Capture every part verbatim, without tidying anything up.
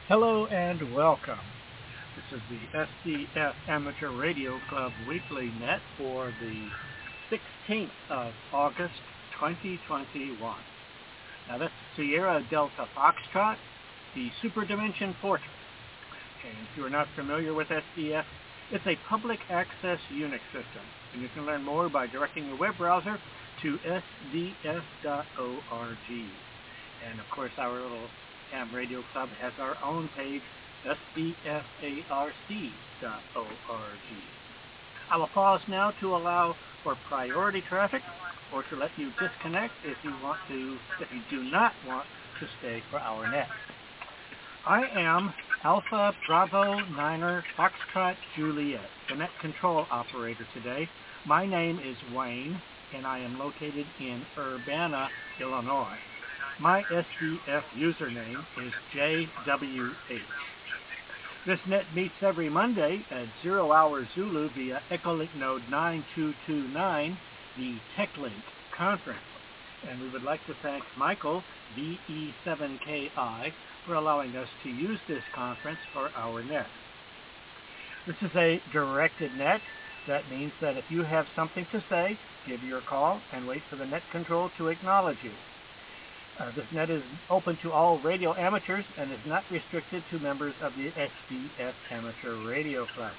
Hello and welcome. This is the S D F Amateur Radio Club Weekly Net for the sixteenth of August twenty twenty-one. Now that's Sierra Delta Foxtrot, the Super Dimension Portal. And if you are not familiar with S D F, it's a public access Unix system, and you can learn more by directing your web browser to S D F dot org. And of course our little Ham Radio Club has our own page, S D F A R C dot org. I will pause now to allow for priority traffic or to let you disconnect if you want to, if you do not want to stay for our net. I am Alpha Bravo Niner Foxtrot Juliet, the net control operator today. My name is Wayne, and I am located in Urbana, Illinois. My S D F username is J W H. This net meets every Monday at zero hour Zulu via Echolink node nine two two nine, the TechLink conference. And we would like to thank Michael, V E seven K I, for allowing us to use this conference for our net. This is a directed net. That means that if you have something to say, give your call and wait for the net control to acknowledge you. Uh, this net is open to all radio amateurs and is not restricted to members of the S D F Amateur Radio Club.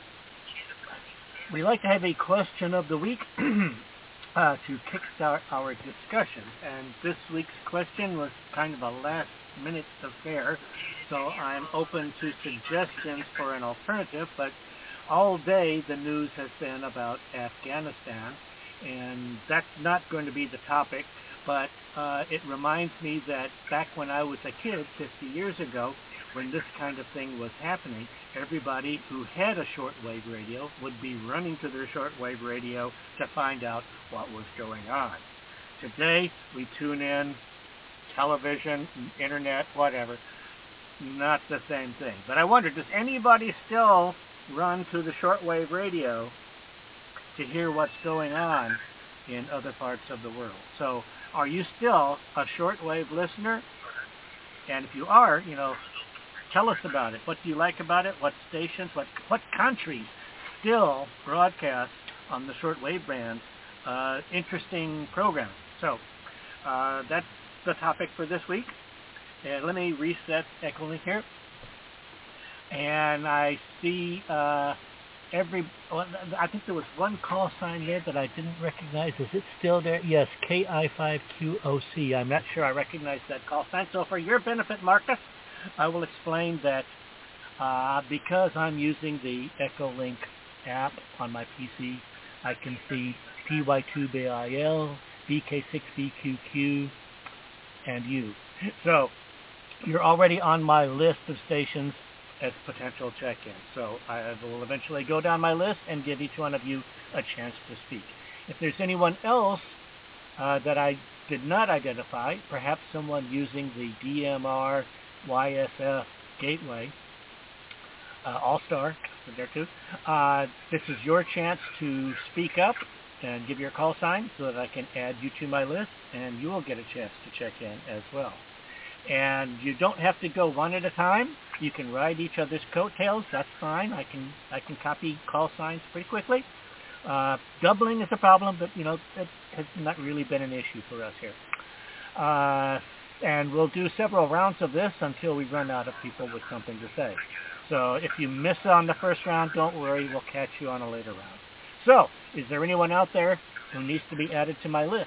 We like to have a question of the week uh, to kickstart our discussion, and this week's question was kind of a last-minute affair, so I'm open to suggestions for an alternative, but all day the news has been about Afghanistan, and that's not going to be the topic. But uh, it reminds me that back when I was a kid, fifty years ago, when this kind of thing was happening, everybody who had a shortwave radio would be running to their shortwave radio to find out what was going on. Today, we tune in, television, internet, whatever. Not the same thing. But I wonder, does anybody still run to the shortwave radio to hear what's going on in other parts of the world? So, are you still a shortwave listener? And if you are, you know, tell us about it. What do you like about it? What stations, what what countries still broadcast on the shortwave band uh, interesting programs? So uh, that's the topic for this week. And let me reset Echolink here. And I see uh, every, well, I think there was one call sign there that I didn't recognize. Is it still there? Yes, K I five Q O C. I'm not sure I recognize that call sign. So for your benefit, Marcus, I will explain that uh, because I'm using the Echolink app on my P C, I can see P Y two B I L, B K six B Q Q, and you. So you're already on my list of stations as potential check-in. So I will eventually go down my list and give each one of you a chance to speak. If there's anyone else uh, that I did not identify, perhaps someone using the D M R Y S F gateway, uh, All-Star, there too, uh, this is your chance to speak up and give your call sign so that I can add you to my list, and you will get a chance to check in as well. And you don't have to go one at a time. You can ride each other's coattails. That's fine. I can I can copy call signs pretty quickly. Uh, doubling is a problem, but you know it has not really been an issue for us here. Uh, and we'll do several rounds of this until we run out of people with something to say. So if you miss on the first round, don't worry. We'll catch you on a later round. So is there anyone out there who needs to be added to my list?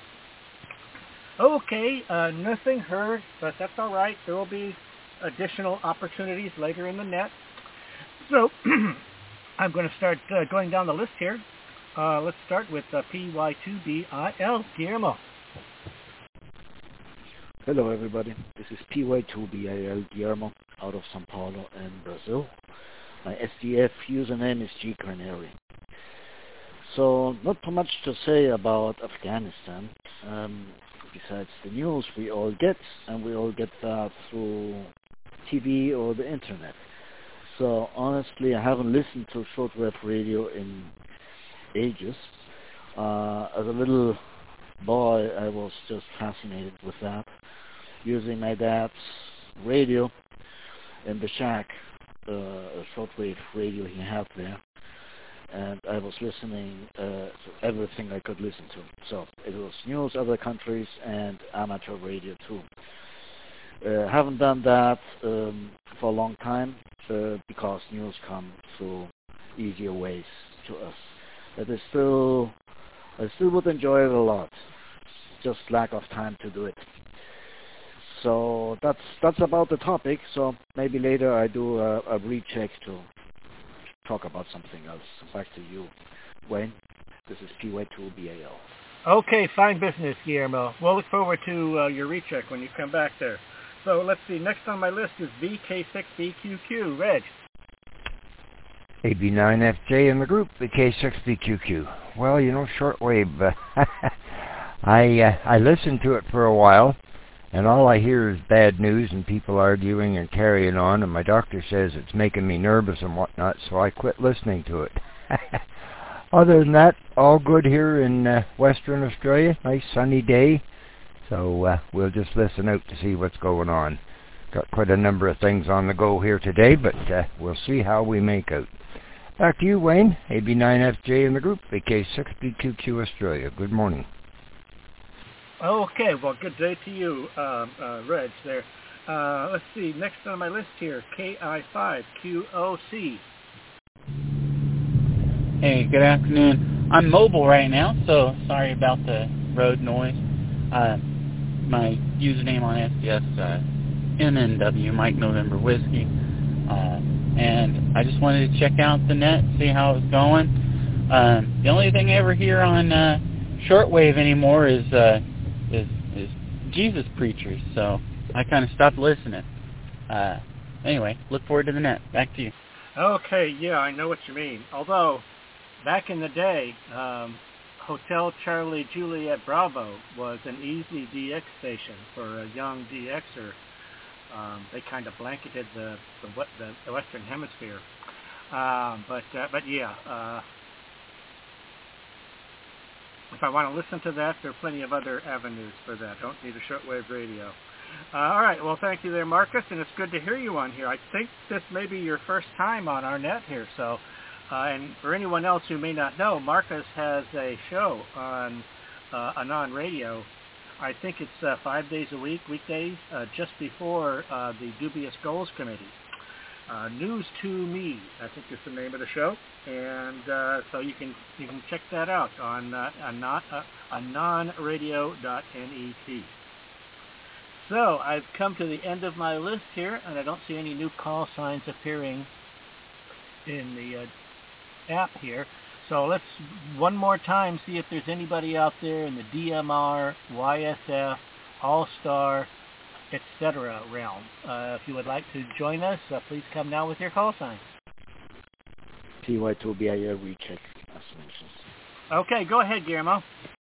Okay, uh, nothing heard, but that's all right. There will be additional opportunities later in the net. So I'm going to start uh, going down the list here. Uh, let's start with uh, P Y two B I L, Guillermo. Hello, everybody. This is P Y two B I L, Guillermo, out of São Paulo in Brazil. My S D F username is G Carneri. So, not too much to say about Afghanistan. Um, besides the news we all get, and we all get that through T V or the internet. So honestly, I haven't listened to shortwave radio in ages. Uh, as a little boy, I was just fascinated with that, using my dad's radio in the shack, uh, a shortwave radio he had there, and I was listening uh, to everything I could listen to. So it was news, other countries, and amateur radio too. Uh, haven't done that um, for a long time uh, because news come through easier ways to us. But I still, I still would enjoy it a lot. Just lack of time to do it. So that's that's about the topic. So maybe later I do a, a recheck to talk about something else. Back to you, Wayne. This is P Y two B A L. Okay, fine business, Guillermo. We'll look forward to uh, your recheck when you come back there. So let's see. Next on my list is V K six B Q Q. Reg. A B nine F J in the group, V K six B Q Q. Well, you know, shortwave. Uh, I uh, I listened to it for a while, and all I hear is bad news and people arguing and carrying on, and my doctor says it's making me nervous and whatnot, so I quit listening to it. Other than that, all good here in uh, Western Australia. Nice sunny day. So uh, we'll just listen out to see what's going on. Got quite a number of things on the go here today, but uh, we'll see how we make out. Back to you, Wayne. A B nine F J in the group, V K six B Q Q Australia. Good morning. Okay, well, good day to you, um, uh, Reg, there. Uh, let's see, next on my list here, K I five Q O C. Hey, good afternoon. I'm mobile right now, so sorry about the road noise. Uh, my username on S D S is uh, M N W, Mike November Whiskey. Uh, and I just wanted to check out the net, see how it's going. Um, the only thing I ever hear on uh, shortwave anymore is, uh, is is Jesus preachers, so I kind of stopped listening. Uh, anyway, look forward to the net. Back to you. Okay, yeah, I know what you mean. Although, back in the day, um, Hotel Charlie Juliet Bravo was an easy D X station for a young DXer. Um, they kind of blanketed the the, the, the Western Hemisphere. Um, but uh, but yeah, uh, if I want to listen to that, there are plenty of other avenues for that. Don't need a shortwave radio. Uh, all right, well, thank you there, Marcus, and it's good to hear you on here. I think this may be your first time on our net here, so. Uh, and for anyone else who may not know, Marcus has a show on uh, Anon Radio. I think it's uh, five days a week, weekdays, uh, just before uh, the Dubious Goals Committee. Uh, News to Me, I think is the name of the show, and uh, so you can you can check that out on uh, anon, uh, anon radio dot net. So I've come to the end of my list here, and I don't see any new call signs appearing in the uh, app here. So let's one more time see if there's anybody out there in the D M R, Y S F, All-Star, et cetera realm. Uh, if you would like to join us, uh, please come now with your call sign. P Y two B A L recheck, as mentioned. Okay, go ahead, Guillermo.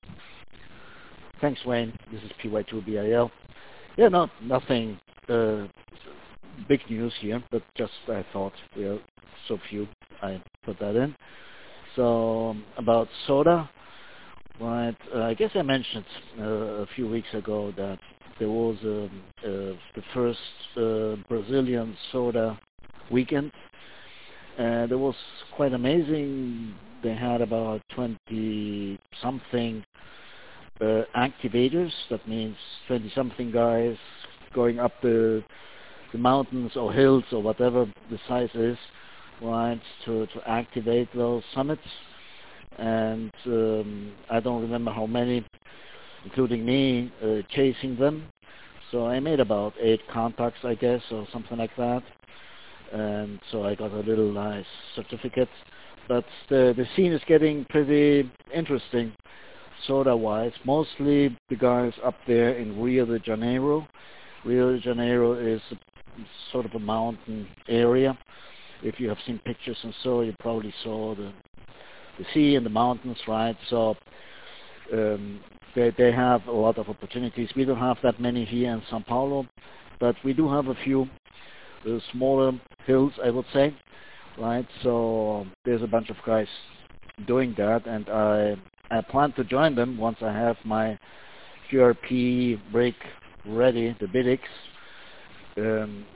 Thanks, Wayne. This is P Y two B A L. Yeah, no, nothing uh, big news here, but just I thought we are so few, I put that in. So um, about soda, right? Uh, I guess I mentioned uh, a few weeks ago that there was um, uh, the first uh, Brazilian soda weekend, and it was quite amazing. They had about twenty something uh, activators. That means twenty something guys going up the the mountains or hills or whatever the size is, right, to, to activate those summits. And um, I don't remember how many, including me, uh, chasing them. So I made about eight contacts, I guess, or something like that. And so I got a little nice certificate. But the, the scene is getting pretty interesting, soda-wise. Mostly the guys up there in Rio de Janeiro. Rio de Janeiro is a, sort of a mountain area. If you have seen pictures and so, you probably saw the the sea and the mountains, right? So um, they they have a lot of opportunities. We don't have that many here in Sao Paulo, but we do have a few uh, smaller hills, I would say, right? So there's a bunch of guys doing that, and I I plan to join them once I have my Q R P break ready, the Bidix. Um,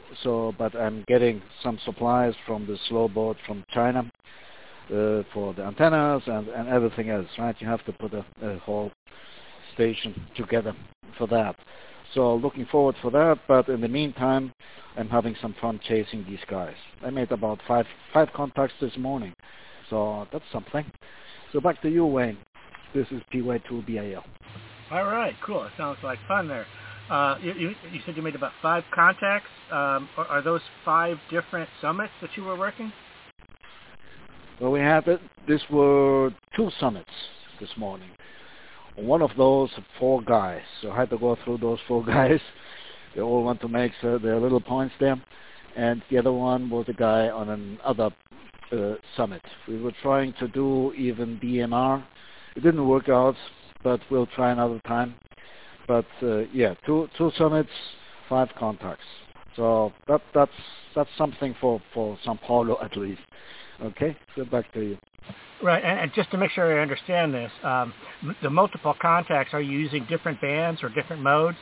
So, but I'm getting some supplies from the slow boat from China uh, for the antennas and, and everything else, right? You have to put a, a whole station together for that. So looking forward for that, but in the meantime, I'm having some fun chasing these guys. I made about five five contacts this morning, so that's something. So back to you, Wayne. This is P Y two B A L. All right, cool. It sounds like fun there. Uh, you, you, you said you made about five contacts. Um, are, are those five different summits that you were working? Well, we had it. These were two summits this morning. One of those, four guys. So I had to go through those four guys. They all want to make uh, their little points there. And the other one was a guy on another uh, summit. We were trying to do even D M R. It didn't work out, but we'll try another time. But uh, yeah, two two summits, five contacts. So that that's that's something for for Sao Paulo at least. Okay, so back to you. Right, and, and just to make sure I understand this, um, m- the multiple contacts, are you using different bands or different modes?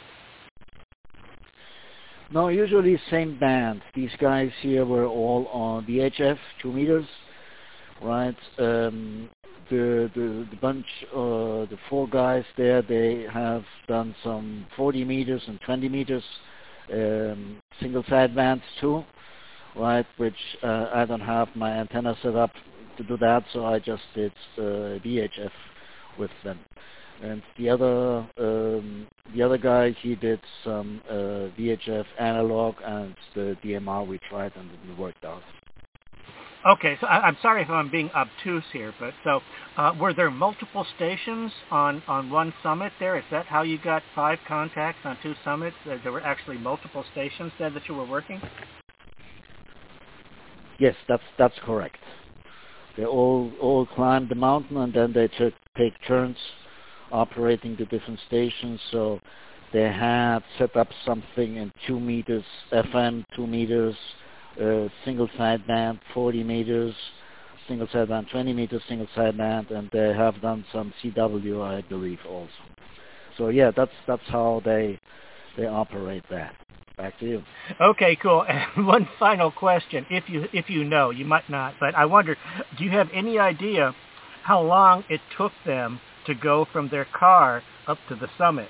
No, usually same band. These guys here were all on V H F, two meters, right? Um, the, the the bunch, uh, the four guys there, they have done some forty meters and twenty meters um, single side bands too, right? Which uh, I don't have my antenna set up to do that, so I just did uh, V H F with them. And the other um, the other guy, he did some uh, V H F analog, and the D M R we tried and it didn't work out. Okay, so I, I'm sorry if I'm being obtuse here, but so uh, were there multiple stations on, on one summit there? Is that how you got five contacts on two summits? Uh, there were actually multiple stations there that you were working? Yes, that's that's correct. They all all climbed the mountain, and then they took take turns operating the different stations. So they had set up something in two meters F M, two meters uh, single sideband, forty meters single sideband, twenty meters single sideband, and they have done some C W, I believe, also. So yeah, that's that's how they they operate that. Back to you. Okay, cool. And one final question, if you if you know, you might not, but I wonder, do you have any idea how long it took them to go from their car up to the summit?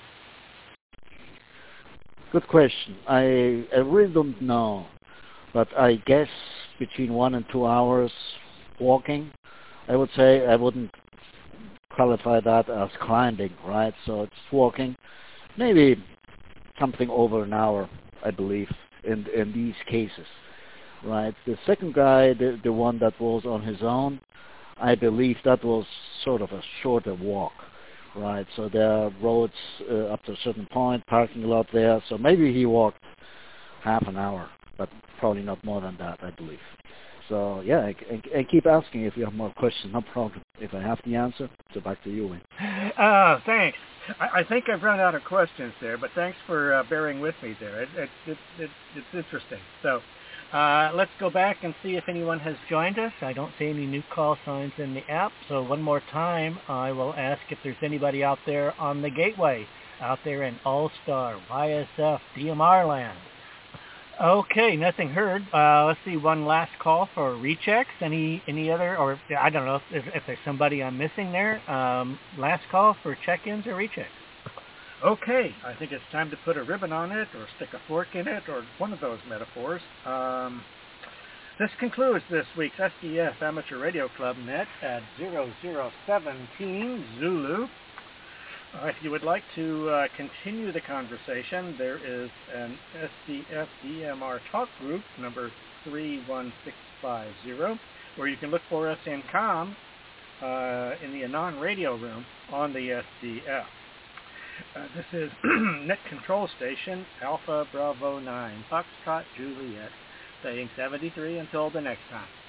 Good question. I I really don't know, but I guess between one and two hours walking. I would say I wouldn't qualify that as climbing, right? So it's walking, maybe something over an hour, I believe, in in these cases, right? The second guy, the the one that was on his own, I believe that was sort of a shorter walk, right? So there are roads uh, up to a certain point, parking lot there, so maybe he walked half an hour, but probably not more than that, I believe. So yeah, I, I, I keep asking if you have more questions, no problem. If I have the answer, so back to you, Wayne. Uh, thanks. I, I think I've run out of questions there, but thanks for uh, bearing with me there. It, it, it, it, it's interesting. So uh, let's go back and see if anyone has joined us. I don't see any new call signs in the app, so one more time I will ask if there's anybody out there on the gateway, out there in All-Star, Y S F, D M R land. Okay, nothing heard. Uh, let's see, one last call for rechecks. Any any other, or I don't know if, if there's somebody I'm missing there. Um, last call for check-ins or rechecks. Okay, I think it's time to put a ribbon on it, or stick a fork in it, or one of those metaphors. Um, this concludes this week's S D F Amateur Radio Club Net at zero zero seventeen Zulu. Uh, if you would like to uh, continue the conversation, there is an S D F D M R talk group, number three one six five zero, where you can look for us in COM uh, in the Anon radio room on the S D F. Uh, this is Net Control Station Alpha Bravo nine, Foxtrot Juliet, saying seventy-three until the next time.